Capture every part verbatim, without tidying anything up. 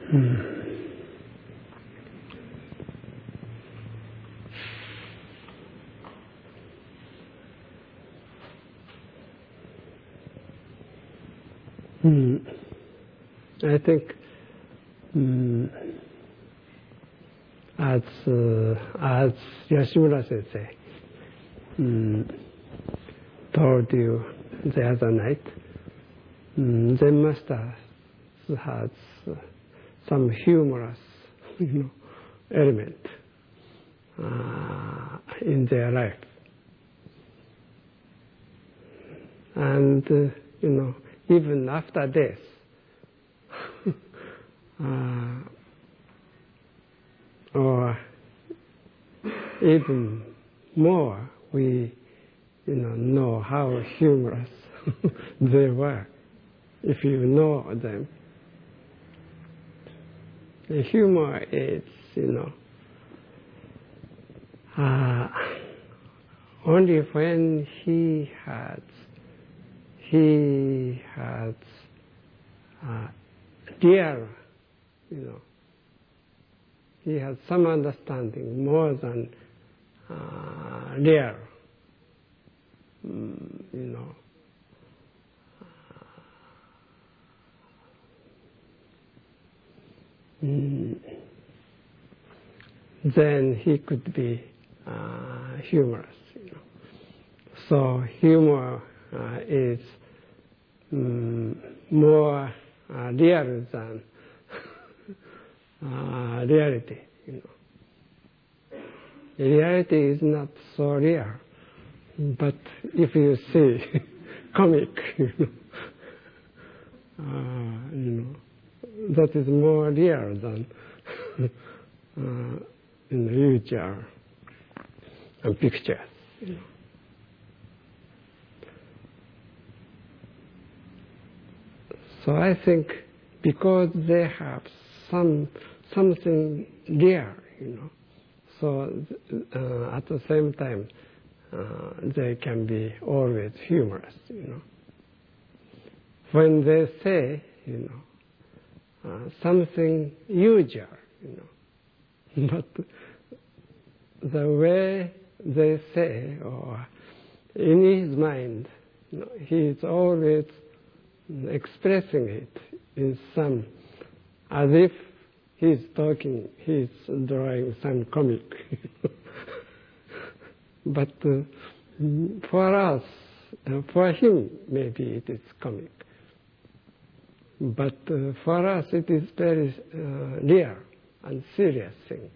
Mm. Mm. I think mm, as uh, as Yoshimura Sensei mm, told you the other night, mm, Zen master has uh, some humorous, you know, element uh, in their life, and uh, you know, even after death, uh, or even more, we you know know how humorous they were if you know them. The humor is, you know, uh, only when he has he has uh, real, you know, he has some understanding more than uh, real, mm, you know. Mm, then he could be uh, humorous, you know. So humor uh, is mm, more uh, real than uh, reality, you know. Reality is not so real, but if you see comic, you know, uh, you know, that is more real than uh, in literature and pictures, you know. So I think because they have some something real, you know, so uh, at the same time uh, they can be always humorous, you know. When they say, you know, uh, something usual, you know, but the way they say, or in his mind, you know, he is always expressing it in some, as if he's talking, he's drawing some comic. But uh, for us, uh, for him, maybe it is comic. But uh, for us, it is very uh, real and serious thing.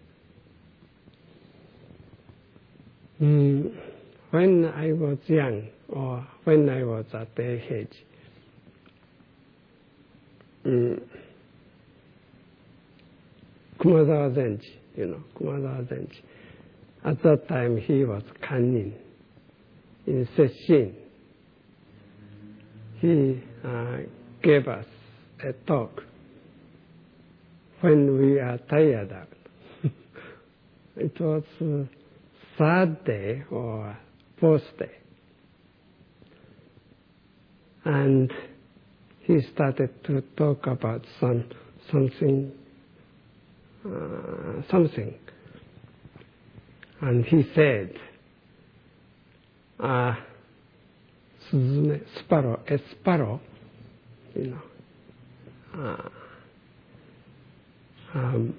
Mm, when I was young, or when I was at their age, mm, Kumazawa Zenji, you know, Kumazawa Zenji, at that time he was Kannin in Sesshin. He uh, gave us a talk when we are tired out. It was uh, third day or fourth day. And he started to talk about some something, uh, something. And he said, uh, suzume, sparrow, a sparrow, you know, uh, um,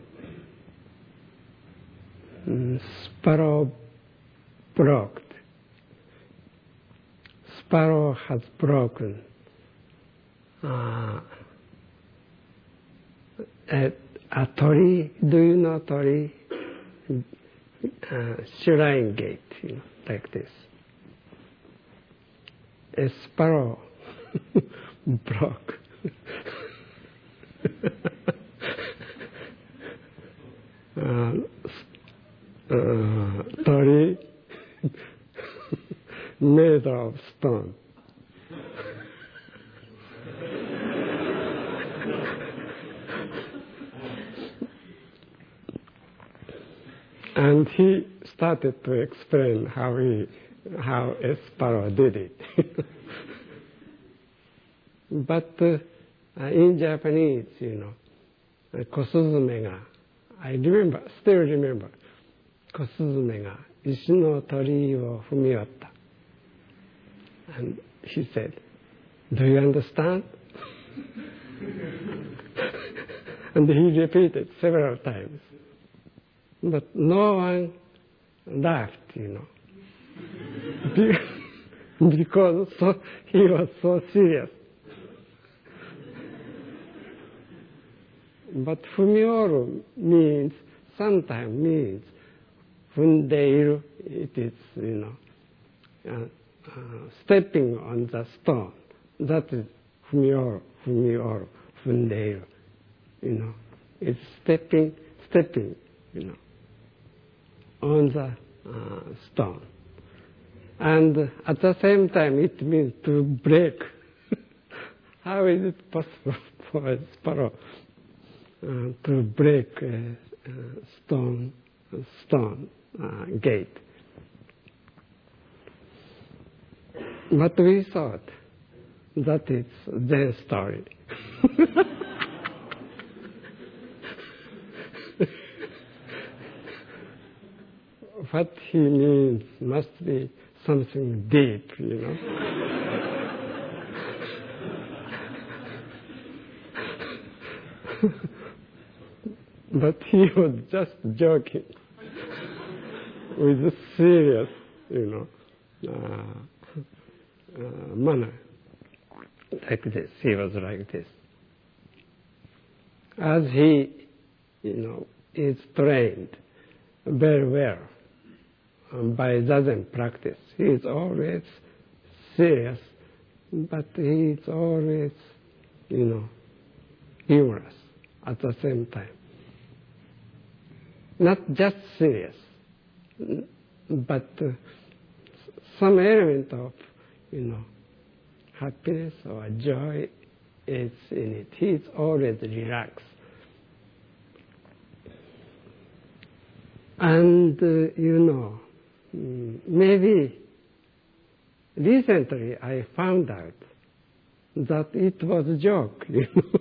sparrow broke. Sparrow has broken uh, a, a tori. Do you know tori? Uh, shrine gate, you know, like this. A sparrow broke. uh, uh, tori made of stone. And he started to explain how he, how a sparrow did it. But uh, in Japanese, you know, 小スズメが、I remember, still remember, 小スズメが石の鳥居を踏み割った。And he said, do you understand? And he repeated several times. But no one laughed, you know. Because so, he was so serious. But fumioru means, sometimes means, 踏んでいる, it is, you know, uh, uh, stepping on the stone. That is fumioru, fumioru, 踏んでいる. You know, it's stepping, stepping, you know, on the uh, stone. And at the same time, it means to break. How is it possible for a sparrow uh, to break a, a stone, a stone uh, gate? But we thought that it's their story. What he means must be something deep, you know. But he was just joking with a serious, you know, uh, uh, manner. Like this, he was like this. As he, you know, is trained very well by Zazen practice, he is always serious, but he is always, you know, humorous at the same time. Not just serious, but uh, some element of, you know, happiness or joy is in it. He is always relaxed. And, uh, you know, maybe recently I found out that it was a joke, you know.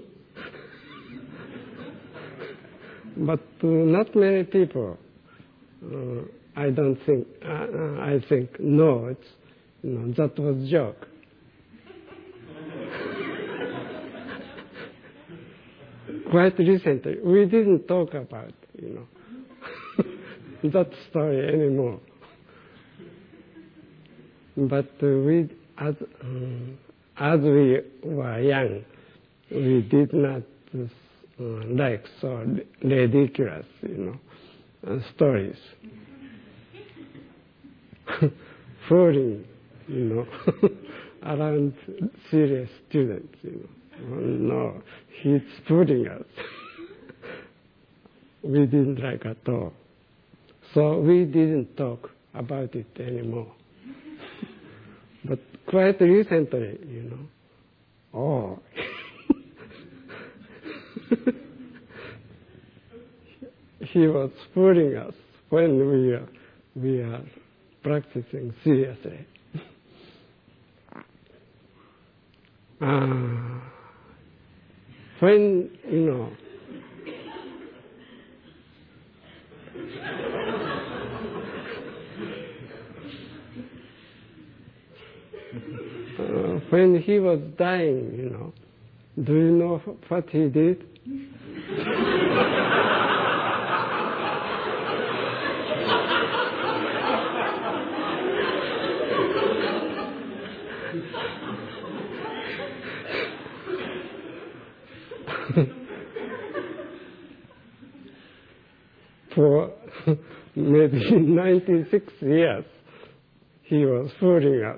But uh, not many people, uh, I don't think, uh, I think, no, it's, you know, that was a joke. Quite recently, we didn't talk about, you know, that story anymore. But uh, we, as, um, as we were young, we did not uh, like so ridiculous, you know, uh, stories. Fooling, you know, around serious students, you know. Oh, no, he's fooling us. We didn't like at all. So we didn't talk about it anymore. But quite recently, you know, oh, he was fooling us when we are, we are practicing seriously. Uh, when, you know, uh, when he was dying, you know, do you know what he did? For maybe ninety-six years, he was fooling us.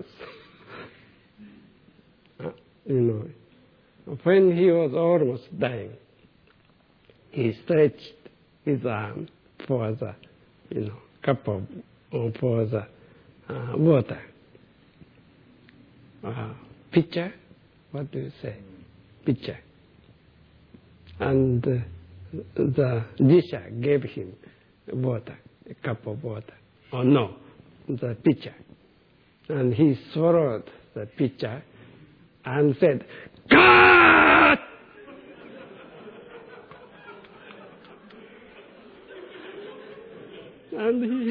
Uh, you know, when he was almost dying, he stretched his arm for the, you know, cup of, uh, for the uh, water. Uh, pitcher? What do you say? Pitcher. And uh, the disher gave him water, a cup of water. Oh no, the pitcher. And he swallowed the pitcher and said, "God!" And he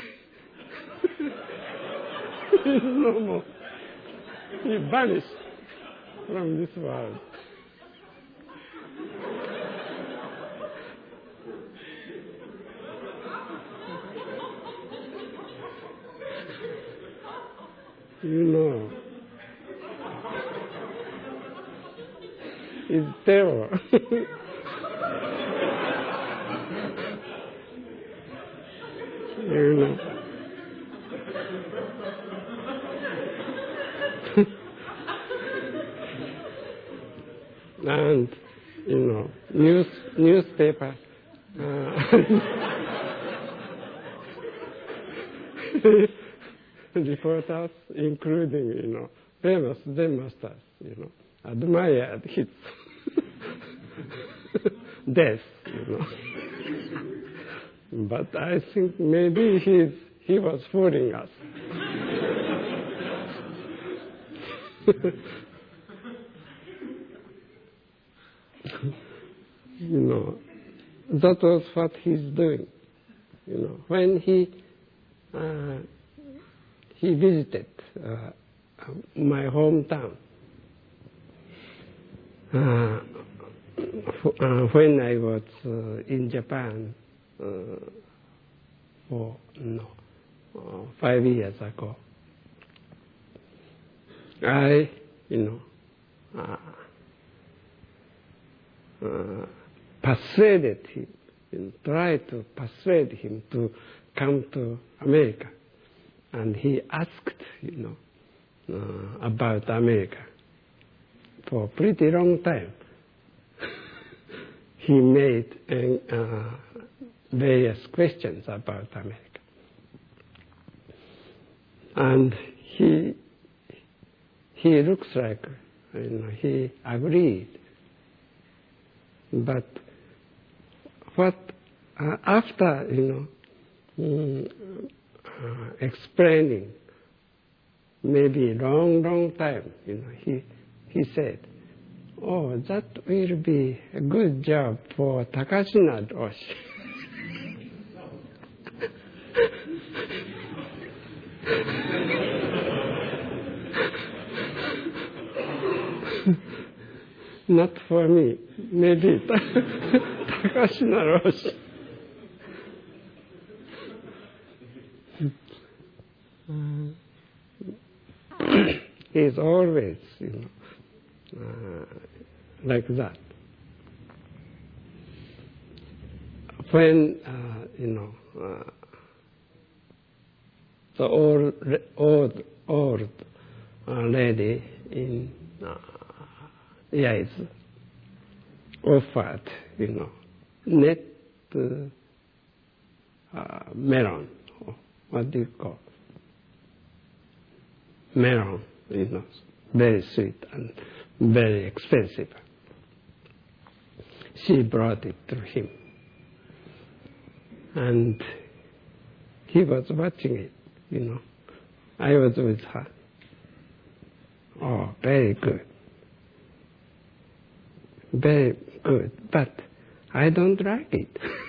is no more. He vanished from this world. You know, it's terror. You know. And, you know, news, newspaper, uh, reporters, including, you know, famous Zen masters, you know, admired his death, you know. But I think maybe he's, he was fooling us. You know, that was what he's doing. You know, when he uh, he visited uh, my hometown uh, f- uh, when I was uh, in Japan uh, for no uh, five years ago. I, you know, uh, uh, persuaded him, you know, tried to persuade him to come to America. And he asked, you know, uh, about America. For a pretty long time, he made uh, various questions about America. And he he looks like, you know, he agreed. But what uh, after, you know, mm, uh, explaining maybe long, long time, you know, he he said, "Oh, that will be a good job for Takashina Roshi." Not for me. Maybe Takashina Roshi. Uh, he's always, you know, uh, like that. When, uh, you know, uh, the old, old, old uh, lady in uh, Yaizu offered, you know, net uh, uh, melon, or what do you call melon, you know, very sweet and very expensive. She brought it to him. And he was watching it, you know. I was with her. Oh, very good. Very good, but I don't like it.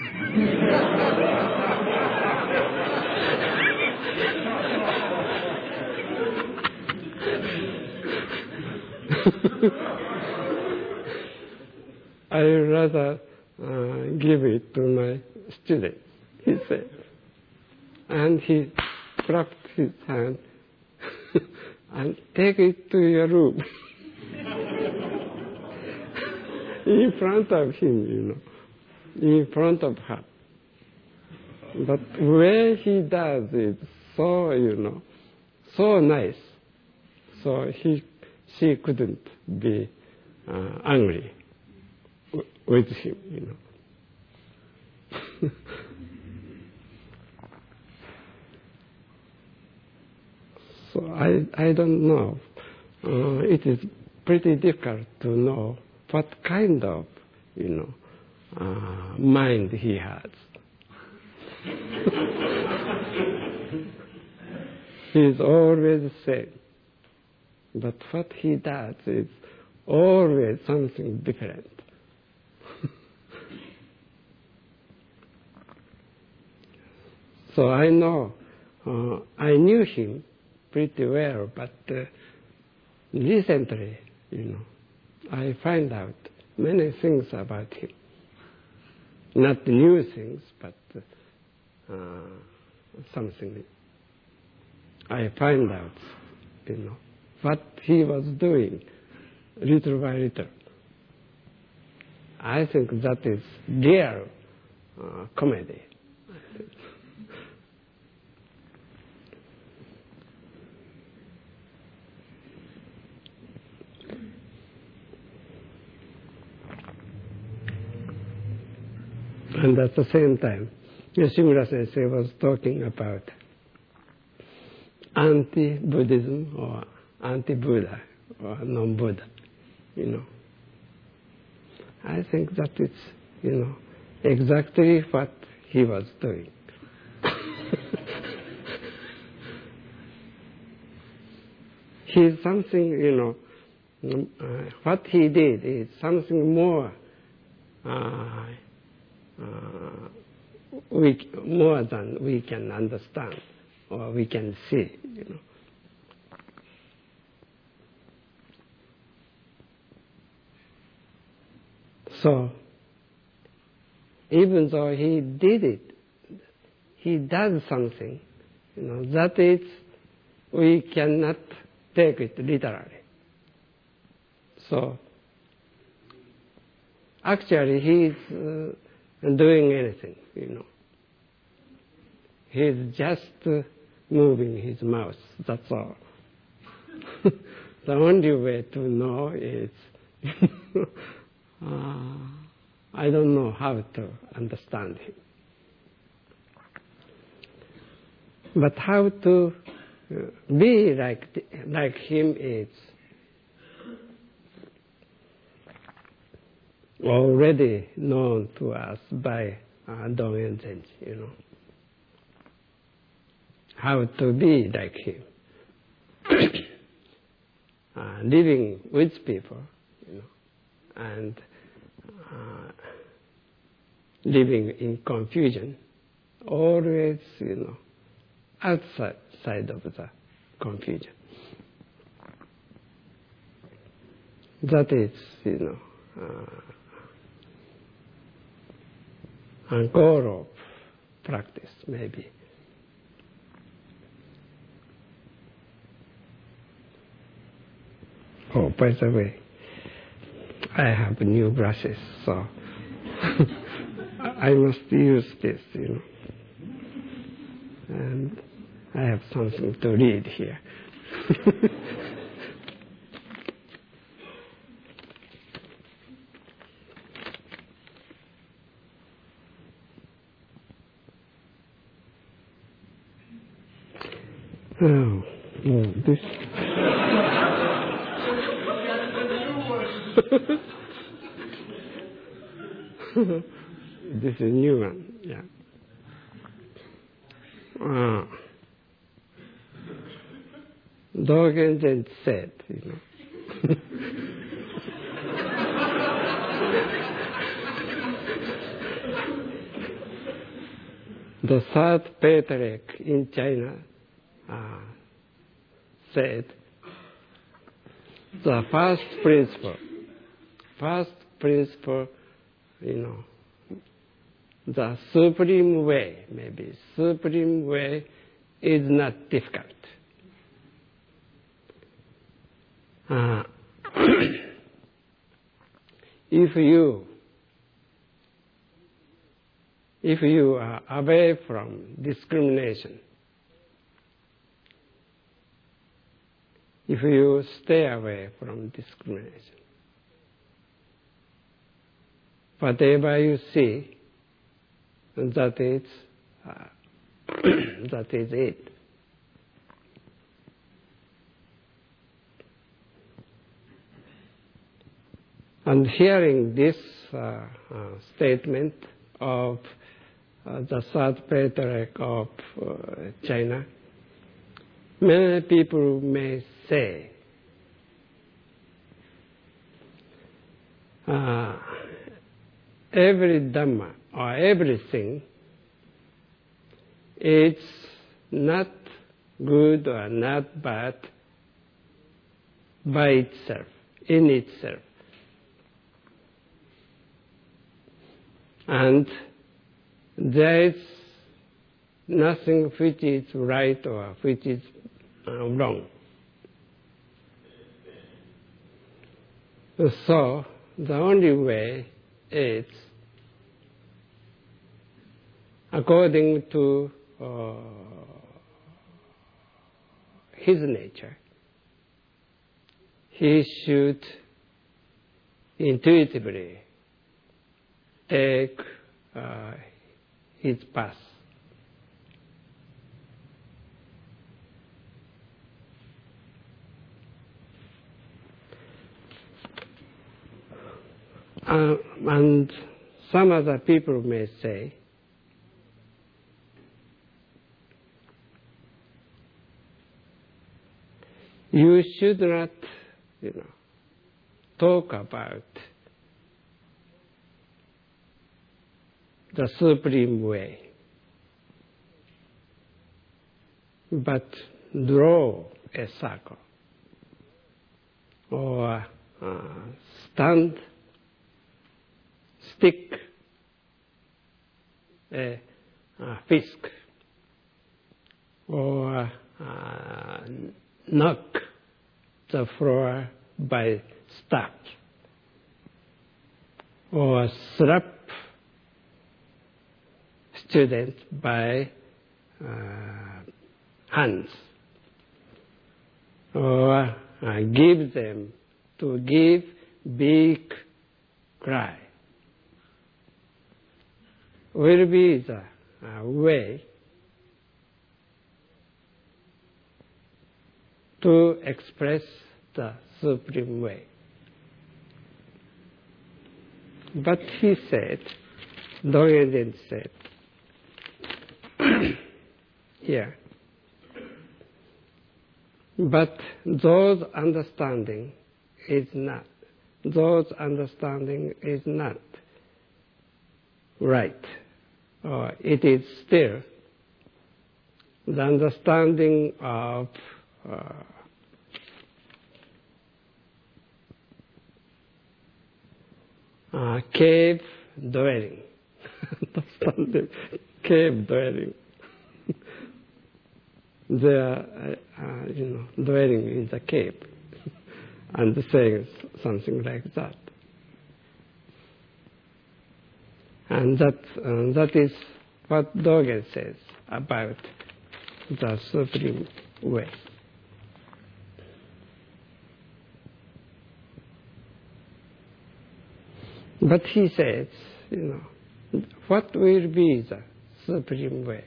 I rather uh, give it to my student, he said. And he clapped his hand and take it to your room. In front of him, you know, in front of her. But when he does it, so, you know, so nice. So he, she couldn't be uh, angry w- with him, you know. So I, I don't know. Uh, it is pretty difficult to know what kind of, you know, uh, mind he has. He is always the same. But what he does is always something different. So I know, uh, I knew him pretty well, but uh, recently, you know, I find out many things about him. Not new things, but uh, something I find out, you know, what he was doing little by little. I think that is real uh, comedy. And at the same time, Yoshimura Sensei was talking about anti-Buddhism or anti-Buddha or non-Buddha, you know. I think that is, you know, exactly what he was doing. He's something, you know, uh, what he did is something more, uh, uh, we, more than we can understand or we can see, you know. So, even though he did it, he does something, you know, that is, we cannot take it literally. So, actually he's uh, doing anything, you know. He's just uh, moving his mouth, that's all. The only way to know is Uh, I don't know how to understand him. But how to be like like him is already known to us by uh, Dogen Zenji, you know. How to be like him. uh, living with people, you know. And uh, living in confusion, always, you know, outside side of the confusion. That is, you know, uh, a goal of practice, maybe. Oh, by the way, I have new brushes, so I must use this, you know. And I have something to read here. oh, oh, this. This is a new one, yeah. Uh, Dogen Zenji said, you know. The third patriarch in China uh, said, the first principle, first principle, you know, the supreme way, maybe supreme way is not difficult. Uh, if you if you are away from discrimination, if you stay away from discrimination, whatever you see, that is uh, that is it. And hearing this uh, uh, statement of uh, the third patriarch of uh, China, many people may say, uh, every Dhamma or everything it's not good or not bad by itself, in itself. And there is nothing which is right or which is uh, wrong. So the only way is according to uh, his nature. He should intuitively take uh, his path. Uh, and some other people may say, you should not, you know, talk about the supreme way, but draw a circle or uh, stand, stick a, a fisk or uh, knock the floor by staff or slap students by uh, hands or uh, give them to give big cry will be the uh, way to express the supreme way. But he said, Dogen said, here, but those understanding is not, those understanding is not right, or it is still the understanding of uh, uh, cave dwelling, understanding cave dwelling. They are, uh, you know, dwelling in the cave and saying something like that. And that, uh, that is what Dogen says about the supreme way. But he says, you know, what will be the supreme way?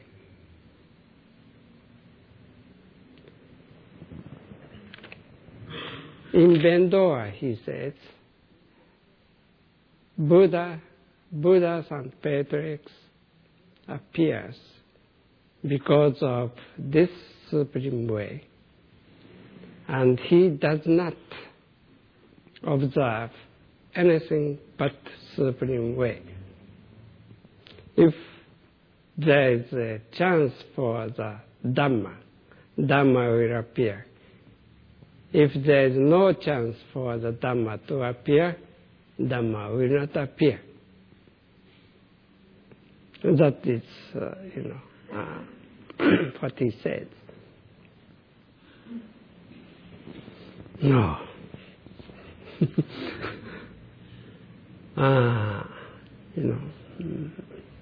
In Bendoa, he says, Buddha, Buddha Saint Patrick's appears because of this supreme way, and he does not observe anything but supreme way. If there is a chance for the Dhamma, Dhamma will appear. If there is no chance for the Dhamma to appear, Dhamma will not appear. That is, uh, you know, uh, what he said. No. ah, you know.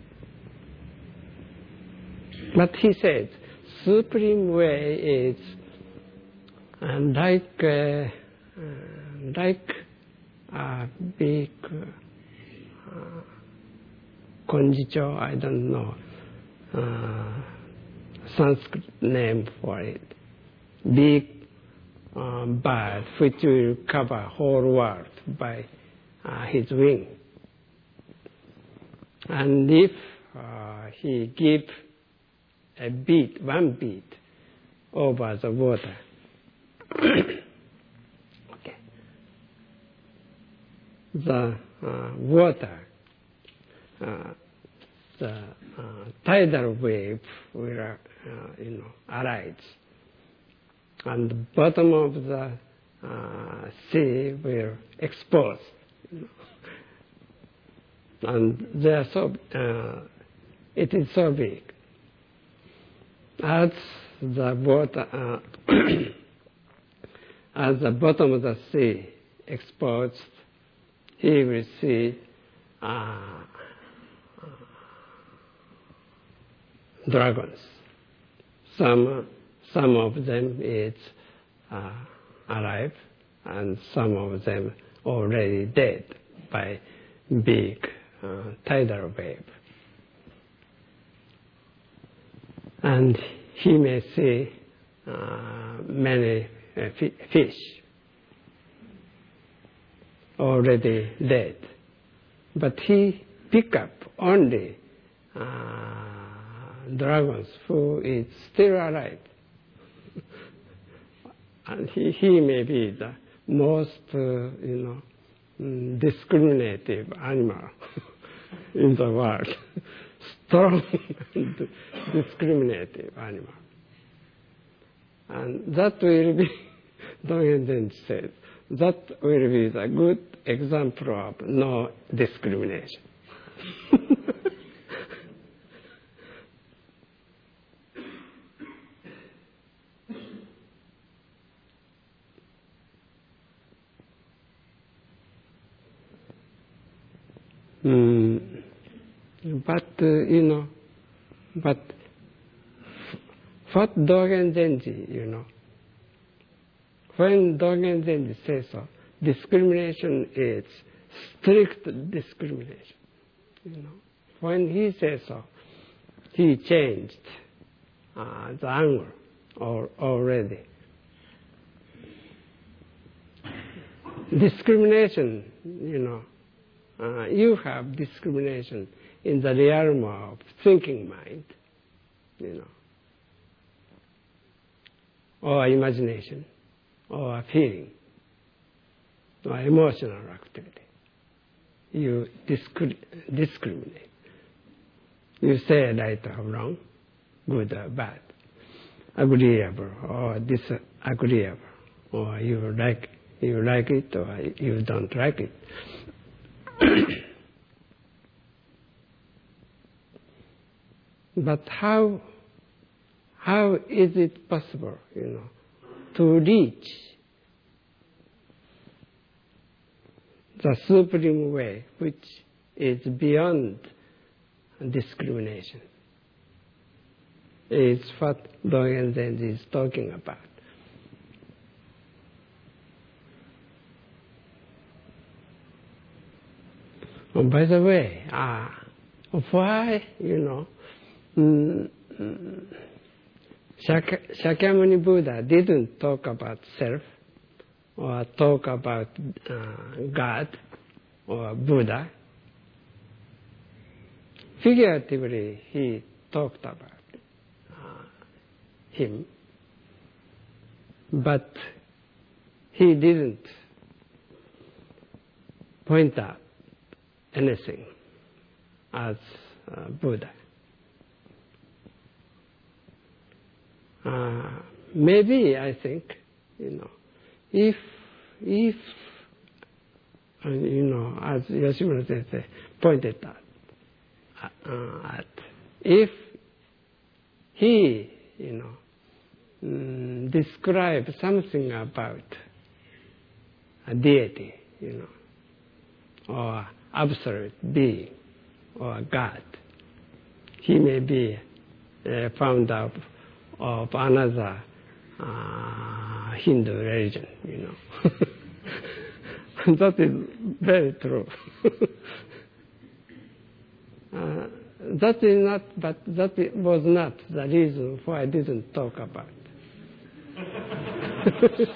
But he said, supreme way is uh, like uh, uh, like a big uh, konjicho, I don't know uh, Sanskrit name for it. Big uh, bird which will cover whole world by uh, his wing. And if uh, he give a beat, one beat over the water, okay, the uh, water, uh, the uh, tidal wave will, uh, you know, arise. And the bottom of the uh, sea will expose. You know. And they are so, uh, it is so big. As the water, uh, as the bottom of the sea exposed, he will see uh, dragons. Some, some of them is uh, alive, and some of them already dead by big uh, tidal wave. And he may see uh, many uh, fish already dead, but he pick up only uh, dragons who is still alive. And he, he may be the most, uh, you know, discriminative animal in the world. Strong and discriminative animal. And that will be, Dogen Zenji says, that will be the good example of no discrimination. mm, but, uh, you know, but what Dogen Zenji, you know, when Dogen Zenji says so, discrimination is strict discrimination. You know, when he says so, he changed uh, the angle or, already. Discrimination, you know, uh, you have discrimination in the realm of thinking mind, you know, or imagination, or feeling, or emotional activity. You discri- discriminate. You say right or wrong, good or bad, agreeable or disagreeable, or you like you like it or you don't like it. But how how is it possible, you know, to reach the supreme way, which is beyond discrimination? Is what Dogen Zenji is talking about. Oh, by the way, uh, why, you know, mm, mm, Shakya, Shakyamuni Buddha didn't talk about self or talk about uh, God or Buddha. Figuratively, he talked about uh, him, but he didn't point out anything as uh, Buddha. Uh, maybe, I think, you know, if, if, uh, you know, as Yoshimura Sensei pointed out, uh, at, if he, you know, mm, described something about a deity, you know, or absolute being, or God, he may be uh, found out of another uh, Hindu religion, you know. That is very true. uh, that is not, but that was not the reason why I didn't talk about it.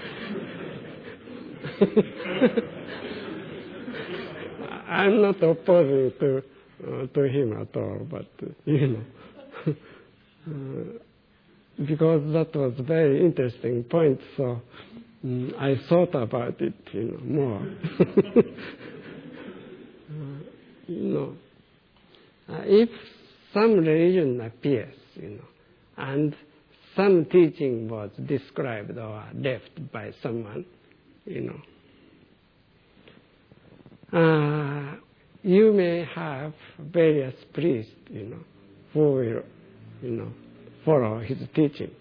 I'm not opposing to uh, to him at all, but uh, you know. uh, Because that was a very interesting point, so um, I thought about it, you know, more. uh, you know, uh, if some religion appears, you know, and some teaching was described or left by someone, you know. Uh, you may have various priests, you know, who will, you know, follow his teaching.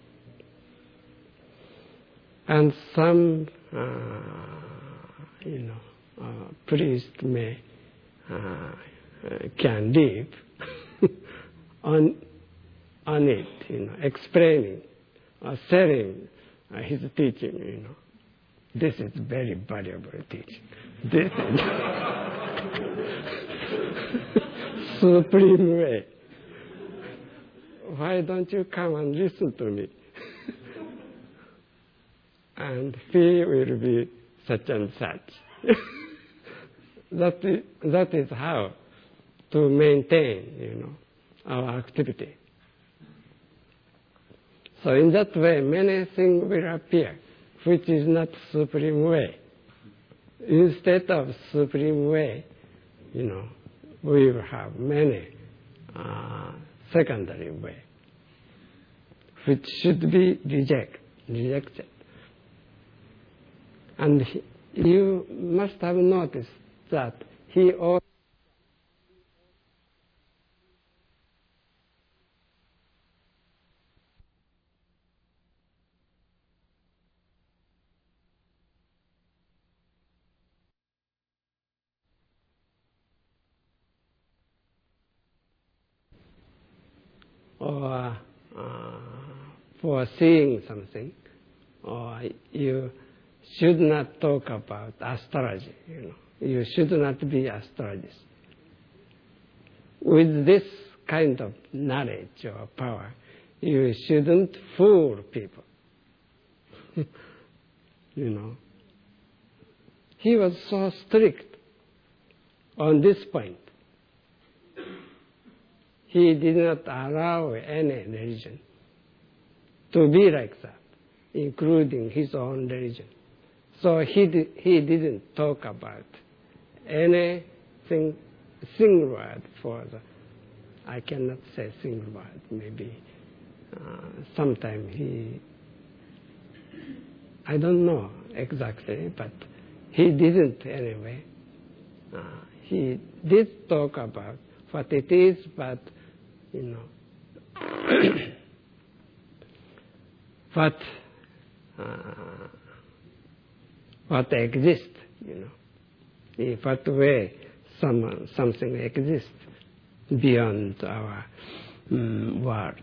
And some, uh, you know, uh, priest may, uh, can live on, on it, you know, explaining or selling uh, his teaching, you know. This is very valuable teaching. This is supreme way. Why don't you come and listen to me? And fee will be such and such. that, is, that is how to maintain, you know, our activity. So in that way, many things will appear, which is not supreme way. Instead of supreme way, you know, we will have many uh, secondary way, which should be reject, rejected. And he, you must have noticed that he also or uh, for seeing something, or you should not talk about astrology, you know. You should not be astrologist. With this kind of knowledge or power, you shouldn't fool people. You know. He was so strict on this point. He did not allow any religion to be like that, including his own religion. So he did, he didn't talk about anything, single word for the, I cannot say single word, maybe uh, sometime he, I don't know exactly, but he didn't anyway. Uh, he did talk about what it is, but, you know, what, uh, what exists, you know, in what way some, something exists beyond our um, world.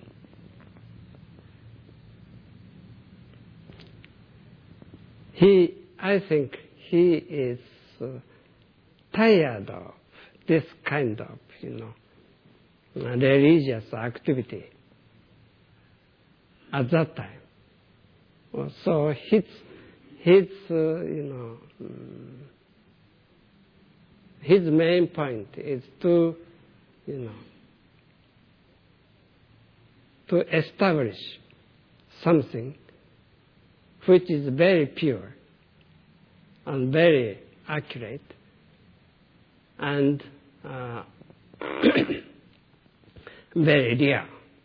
He, I think he is uh, tired of this kind of, you know, religious activity at that time. So his, his uh, you know, um, his main point is to, you know, to establish something which is very pure and very accurate and uh, very real.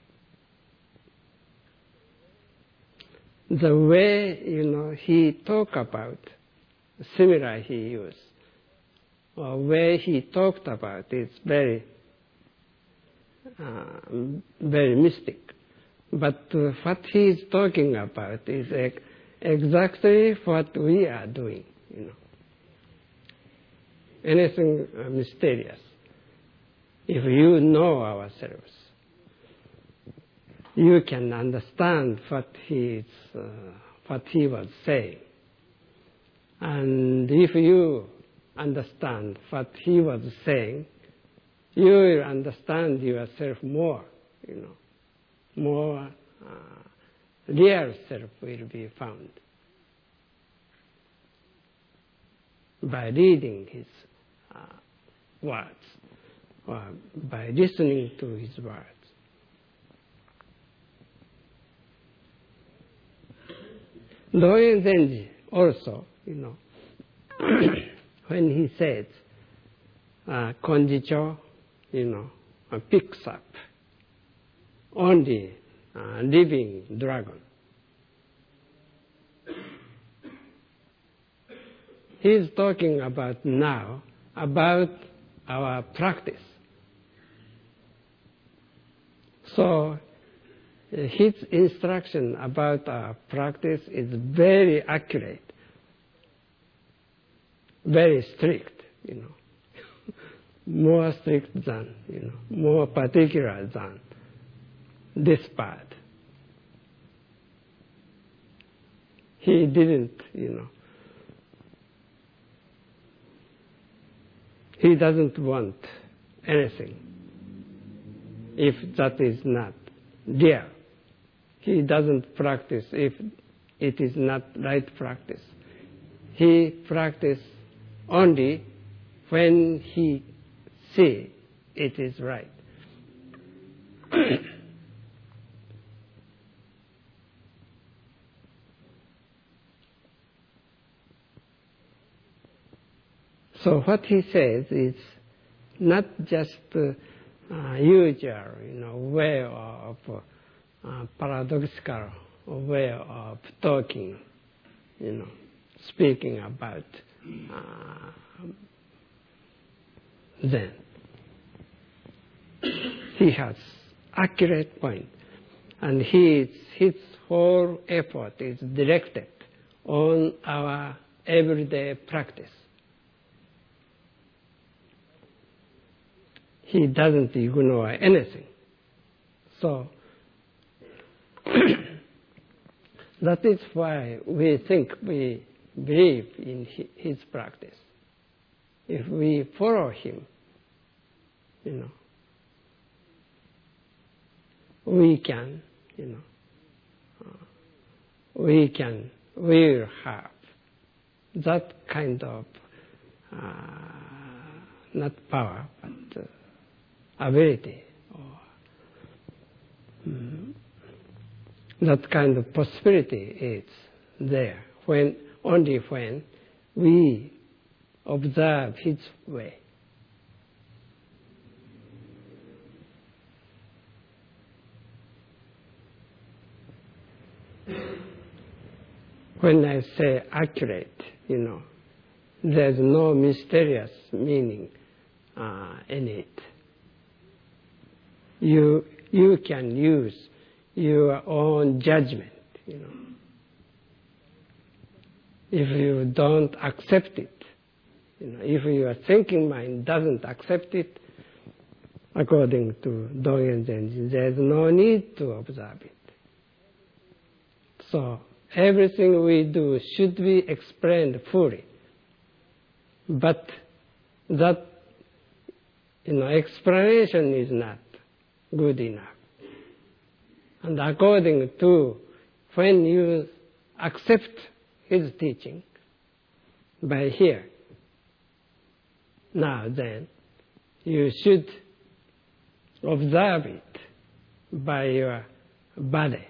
The way, you know, he talked about, similar he used, or way he talked about is very, uh, very mystic. But uh, what he is talking about is ex exactly what we are doing, you know. Anything uh, mysterious. If you know ourselves, you can understand what he is, uh, what he was saying. And if you understand what he was saying, you will understand yourself more, you know. More uh, real self will be found by reading his uh, words or by listening to his words. Dogen Zenji also, you know, when he says, uh, Konjicho, you know, uh, picks up only uh, living dragon. He's talking about now, about our practice. So his instruction about our practice is very accurate, very strict, you know, more strict than, you know, more particular than this part. He didn't, you know, he doesn't want anything if that is not real. He doesn't practice if it is not right practice. He practices only when he sees it is right. So what he says is not just uh, uh, usual, you know, way of uh, paradoxical way of talking, you know, speaking about uh, Zen. He has accurate point, and his his whole effort is directed on our everyday practice. He doesn't ignore anything. So that is why we think we believe in his practice. If we follow him, you know, we can, you know, uh, we can, we will have that kind of, uh, not power, but uh, ability, or um, that kind of possibility is there when only when we observe his way. When I say accurate, you know, there's no mysterious meaning uh, in it. You you can use your own judgment, you know. If you don't accept it, you know, if your thinking mind doesn't accept it, according to Dogen Zenji, there's no need to observe it. So everything we do should be explained fully. But that, you know, explanation is not good enough. And according to when you accept his teaching by here, now then, you should observe it by your body.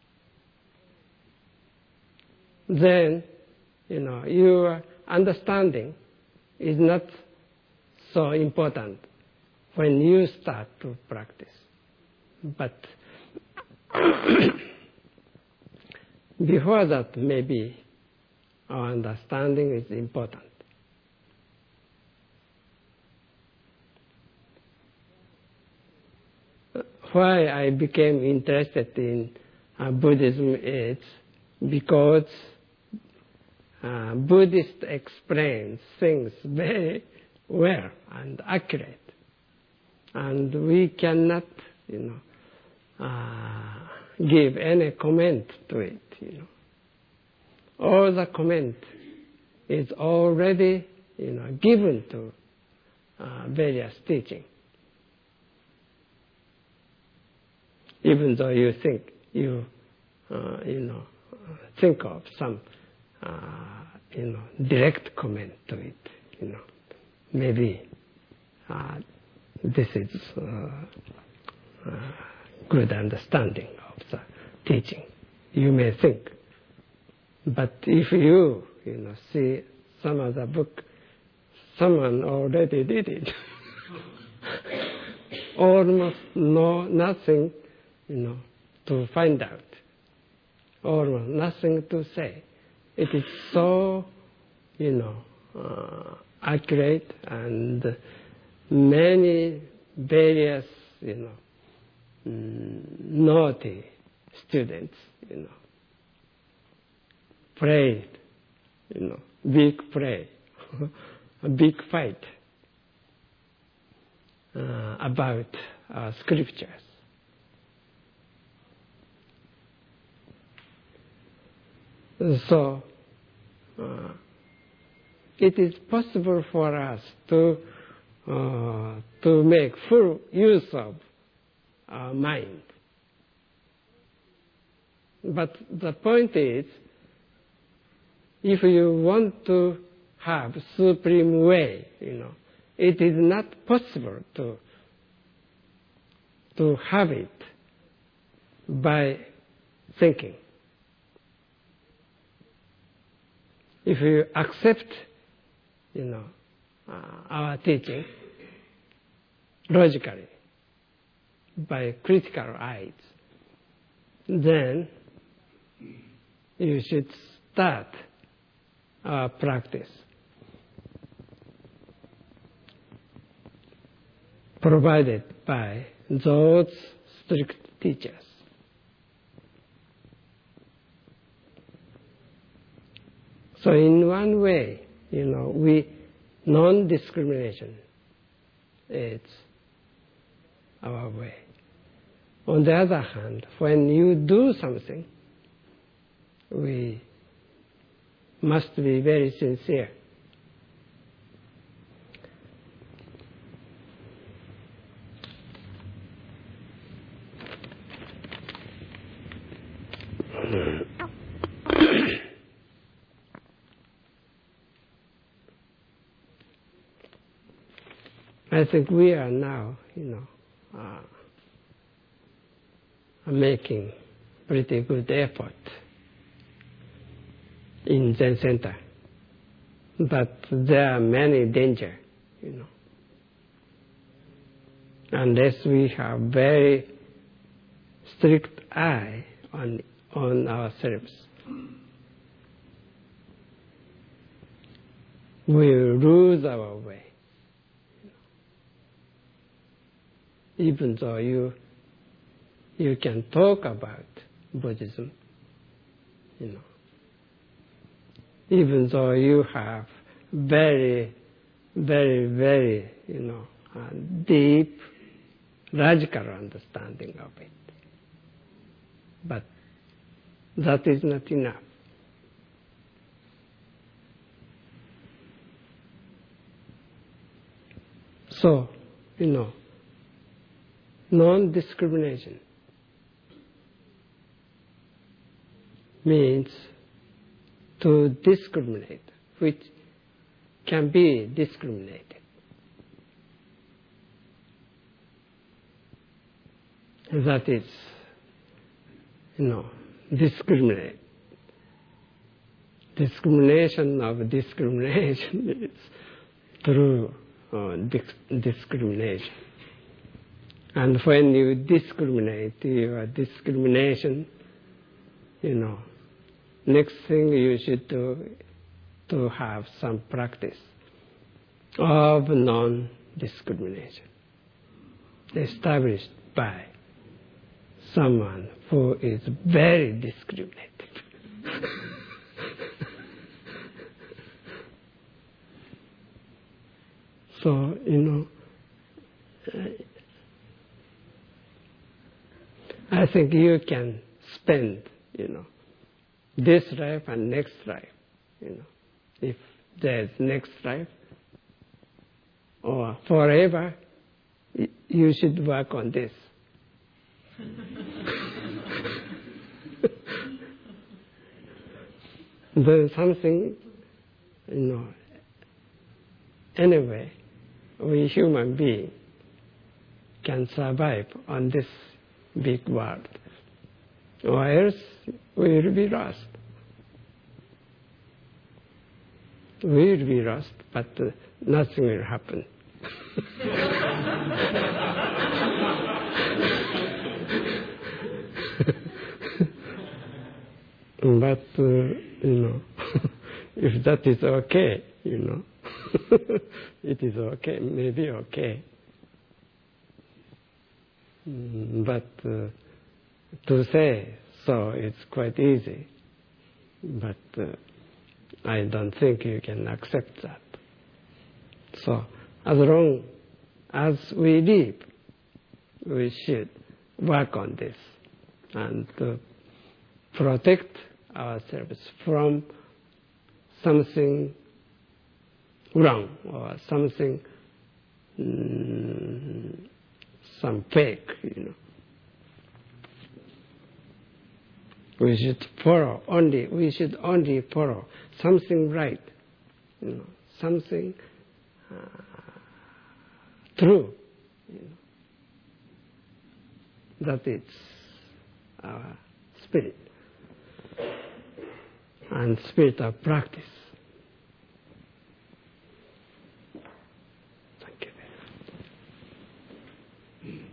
Then, you know, your understanding is not so important when you start to practice. But before that, maybe our understanding is important. Why I became interested in uh, Buddhism is because uh, Buddhist explains things very well and accurate, and we cannot, you know, uh, give any comment to it. You know, all the comment is already, you know, given to uh, various teaching. Even though you think you, uh, you know, think of some, uh, you know, direct comment to it, you know, maybe uh, this is uh, uh, good understanding of the teaching. You may think, but if you, you know, see some other book, someone already did it. almost no nothing, you know, to find out, almost nothing to say. It is so, you know, uh, accurate, and many various, you know, mm, naughty students, you know, played, you know, big play, a big fight uh, about uh, scriptures. So, uh, it is possible for us to uh, to make full use of our mind. But the point is, if you want to have supreme way, you know, it is not possible to to have it by thinking. If you accept, you know, uh, our teaching logically by critical eyes, then you should start our practice provided by those strict teachers. So in one way, you know, we non-discrimination is our way. On the other hand, when you do something, we must be very sincere. I think we are now, you know, uh, making pretty good effort in Zen Center, but there are many dangers, you know, unless we have very strict eye on on ourselves. We lose our way. Even though you you can talk about Buddhism, you know, even though you have very, very, very, you know, uh, deep, logical understanding of it, but that is not enough. So, you know, non-discrimination means to discriminate, which can be discriminated. That is, you know, discriminate. Discrimination of discrimination is through uh, dis- discrimination. And when you discriminate, your discrimination, you know, next thing you should do to have some practice of non-discrimination established by someone who is very discriminative. So, you know, I think you can spend, you know, this life and next life, you know, if there's next life, or forever, you should work on this. There's something, you know, anyway, we human beings can survive on this big world, or else we will be lost. We will be lost, but uh, nothing will happen. But, uh, you know, if that is okay, you know, it is okay, maybe okay. Mm, But uh, to say so, it's quite easy. But uh, I don't think you can accept that. So, as long as we live, we should work on this and uh, protect ourselves from something wrong or something, mm, some fake, you know. We should follow only, we should only follow something right, you know, something uh, true, you know. That is our spirit and spirit of practice. Thank you very much.